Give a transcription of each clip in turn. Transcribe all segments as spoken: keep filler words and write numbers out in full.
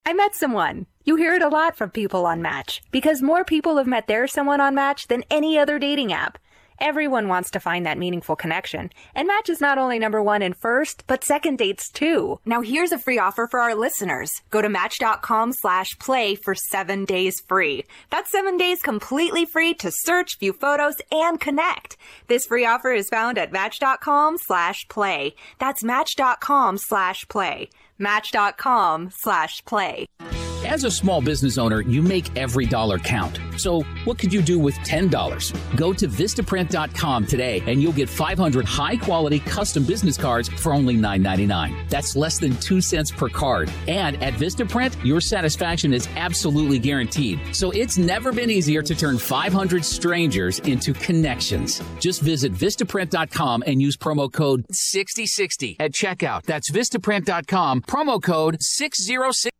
I met someone. You hear it a lot from people on Match, because more people have met their someone on Match than any other dating app. Everyone wants to find that meaningful connection, and Match is not only number one in first, but second dates too. Now here's a free offer for our listeners. Go to match.com slash play for seven days free. That's seven days completely free to search, view photos, and connect. This free offer is found at match.com slash play. That's match.com slash play. Match.com slash play. As a small business owner, you make every dollar count. So what could you do with ten dollars? Go to Vistaprint dot com today and you'll get five hundred high-quality custom business cards for only nine ninety-nine. That's less than two cents per card. And at Vistaprint, your satisfaction is absolutely guaranteed. So it's never been easier to turn five hundred strangers into connections. Just visit Vistaprint dot com and use promo code sixty sixty at checkout. That's Vistaprint dot com, promo code six zero six.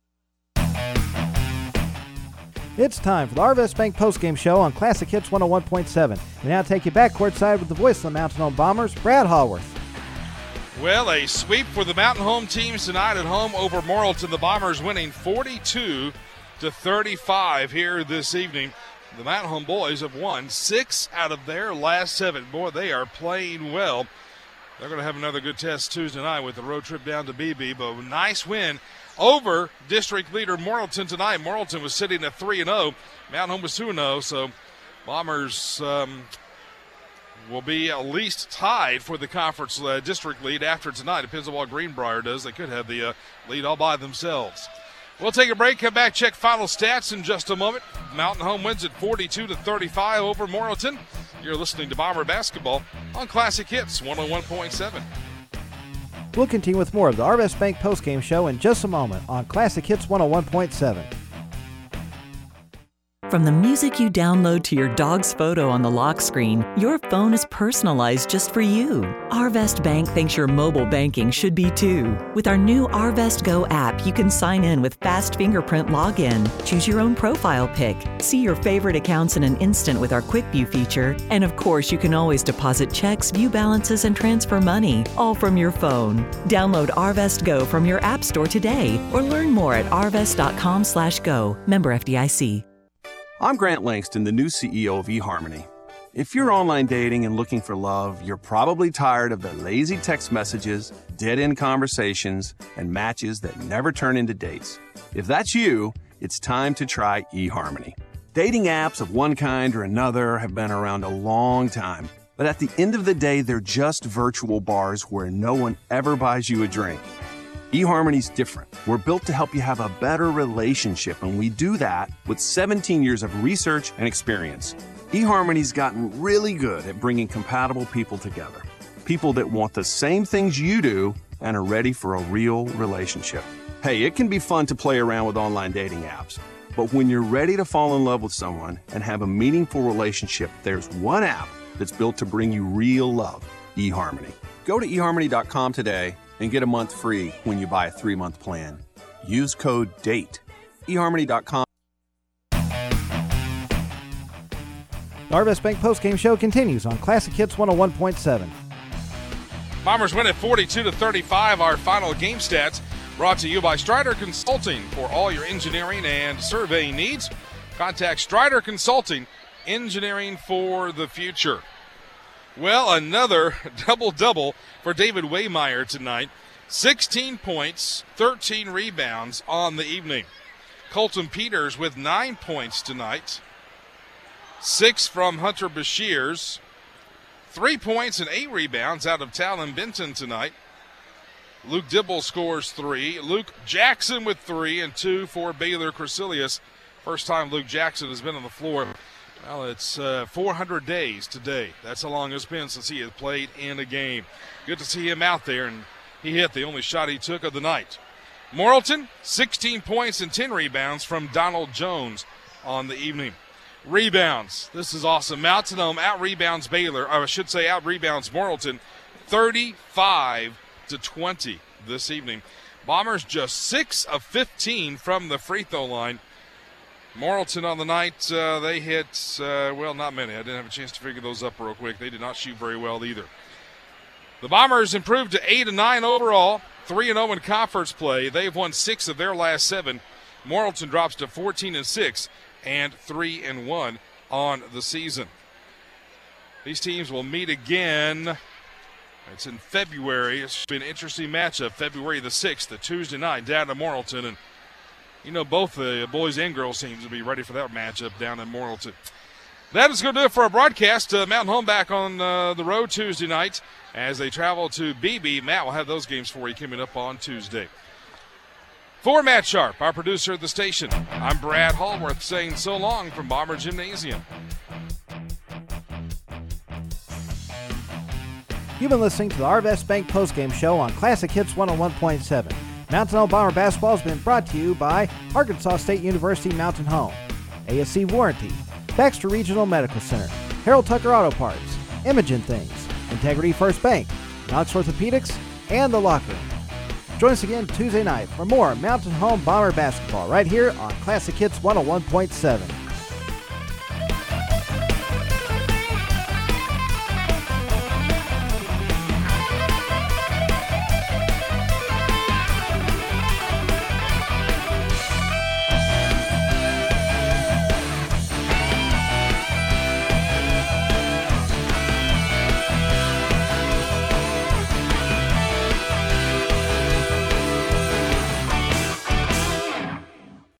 It's time for the Arvest Bank postgame show on Classic Hits one oh one point seven. We now take you back courtside with the voice of the Mountain Home Bombers, Brad Hallworth. Well, a sweep for the Mountain Home teams tonight at home over Morrilton. The Bombers winning forty-two to thirty-five here this evening. The Mountain Home boys have won six out of their last seven. Boy, they are playing well. They're going to have another good test Tuesday night with the road trip down to B B, but a nice win over district leader Morrilton tonight. Morrilton was sitting at three and oh. Mountain Home was two and oh, so Bombers um, will be at least tied for the conference uh, district lead after tonight. Depends on what Greenbrier does. They could have the uh, lead all by themselves. We'll take a break, come back, check final stats in just a moment. Mountain Home wins at forty-two to thirty-five over Morrilton. You're listening to Bomber Basketball on Classic Hits one oh one point seven. We'll continue with more of the Arvest Bank postgame show in just a moment on Classic Hits one oh one point seven. From the music you download to your dog's photo on the lock screen, your phone is personalized just for you. Arvest Bank thinks your mobile banking should be too. With our new Arvest Go app, you can sign in with fast fingerprint login, choose your own profile pic, see your favorite accounts in an instant with our Quick View feature, and of course, you can always deposit checks, view balances, and transfer money, all from your phone. Download Arvest Go from your app store today, or learn more at arvest.com slash go. Member F D I C. I'm Grant Langston, the new C E O of eHarmony. If you're online dating and looking for love, you're probably tired of the lazy text messages, dead-end conversations, and matches that never turn into dates. If that's you, it's time to try eHarmony. Dating apps of one kind or another have been around a long time, but at the end of the day, they're just virtual bars where no one ever buys you a drink. eHarmony's different. We're built to help you have a better relationship, and we do that with seventeen years of research and experience. eHarmony's gotten really good at bringing compatible people together. People that want the same things you do and are ready for a real relationship. Hey, it can be fun to play around with online dating apps, but when you're ready to fall in love with someone and have a meaningful relationship, there's one app that's built to bring you real love, eHarmony. Go to e harmony dot com today and get a month free when you buy a three-month plan. Use code DATE. e harmony dot com. The Arvest Bank postgame show continues on Classic Hits one oh one point seven. Bombers win at forty-two to thirty-five. Our final game stats brought to you by Strider Consulting. For all your engineering and surveying needs, contact Strider Consulting, engineering for the future. Well, another double-double for David Waymeyer tonight. sixteen points, thirteen rebounds on the evening. Colton Peters with nine points tonight. Six from Hunter Bashirs. Three points and eight rebounds out of Talon Benton tonight. Luke Dibble scores three. Luke Jackson with three and two for Baylor Crecilius. First time Luke Jackson has been on the floor. Well, it's uh, four hundred days today. That's how long it's been since he has played in a game. Good to see him out there, and he hit the only shot he took of the night. Morrilton, sixteen points and ten rebounds from Donald Jones on the evening. Rebounds. This is awesome. Mountain Home out-rebounds Baylor, or I should say out-rebounds Morrilton, thirty-five to twenty this evening. Bombers just six of fifteen from the free throw line. Morrilton on the night, uh, they hit, uh, well, not many. I didn't have a chance to figure those up real quick. They did not shoot very well either. The Bombers improved to eight and nine overall, three and oh in conference play. They've won six of their last seven. Morrilton drops to fourteen and six and three and one on the season. These teams will meet again. It's in February. It's been an interesting matchup. February the sixth, the Tuesday night, down in Morrilton. And, you know, both the boys and girls teams will be ready for that matchup down in Morrilton. That is going to do it for our broadcast. Uh, Mountain Home back on uh, the road Tuesday night as they travel to Beebe. Matt will have those games for you coming up on Tuesday. For Matt Sharp, our producer at the station, I'm Brad Hallworth saying so long from Bomber Gymnasium. You've been listening to the Arvest Bank postgame show on Classic Hits one oh one point seven. Mountain Home Bomber basketball has been brought to you by Arkansas State University Mountain Home, A S C Warranty, Baxter Regional Medical Center, Harold Tucker Auto Parts, Imogen Things, Integrity First Bank, Knox Orthopedics, and The Locker Room. Join us again Tuesday night for more Mountain Home Bomber basketball right here on Classic Hits one oh one point seven.